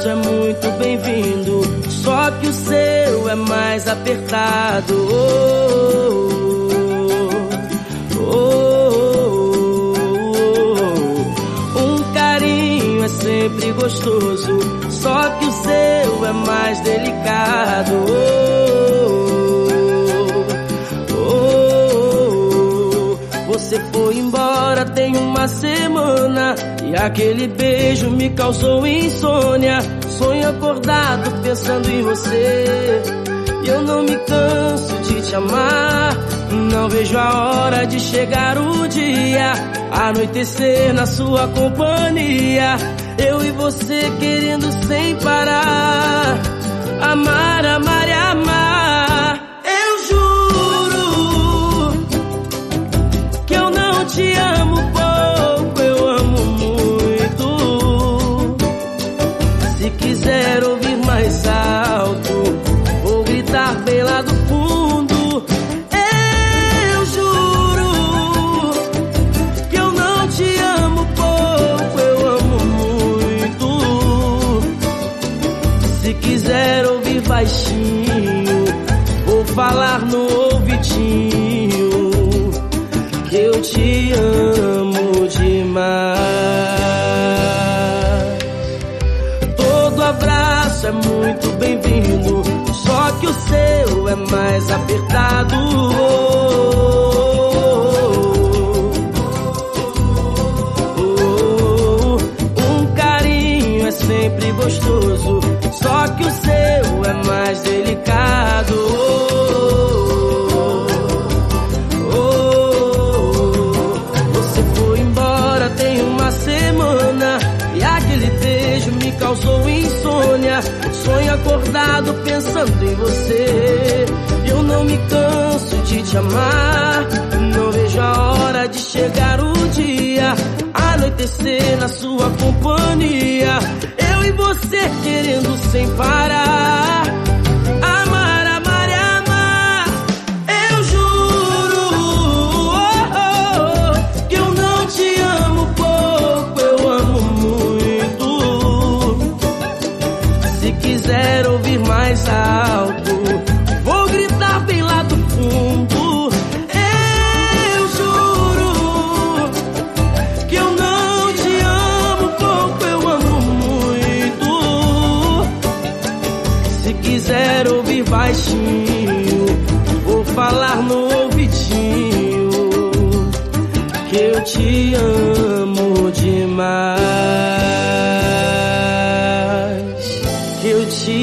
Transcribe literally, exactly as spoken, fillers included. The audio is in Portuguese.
abraço é muito bem-vindo, só que o seu é mais apertado. Oh, oh, oh, oh. Um carinho é sempre gostoso, só que o seu é mais delicado. Oh, oh, oh. Você foi embora tem uma semana e aquele beijo me causou insônia. Sonho acordado pensando em você, e eu não me canso de te amar. Não vejo a hora de chegar o dia, anoitecer na sua companhia, eu e você querendo sem parar, amar, amar e amar. Eu juro que eu não te amo pouco, eu amo muito. Se quiser ouvir mais alto, vou gritar bem lá do fundo. Eu juro que eu não te amo pouco, eu amo muito. Se quiser ouvir baixinho, vou falar no ouvidinho que eu te amo demais. Todo abraço é muito bem-vindo, só que o seu é mais apertado. Oh, um carinho é sempre gostoso, só que o seu é mais delicado. Você foi embora tem uma semana e aquele beijo me causou insônia. Sonho acordado pensando em você, eu não me canso de te amar. Não vejo a hora de chegar o dia, anoitecer na sua companhia, eu e você querendo sem parar, amar, amar e amar. Eu juro oh, oh, que eu não te amo pouco, eu amo muito. Se quiser ouvir mais alto, vou gritar bem lá do fundo. Eu juro que eu não te amo pouco, eu amo muito. Se quiser ouvir baixinho, vou falar no ouvidinho que eu te amo demais, que eu te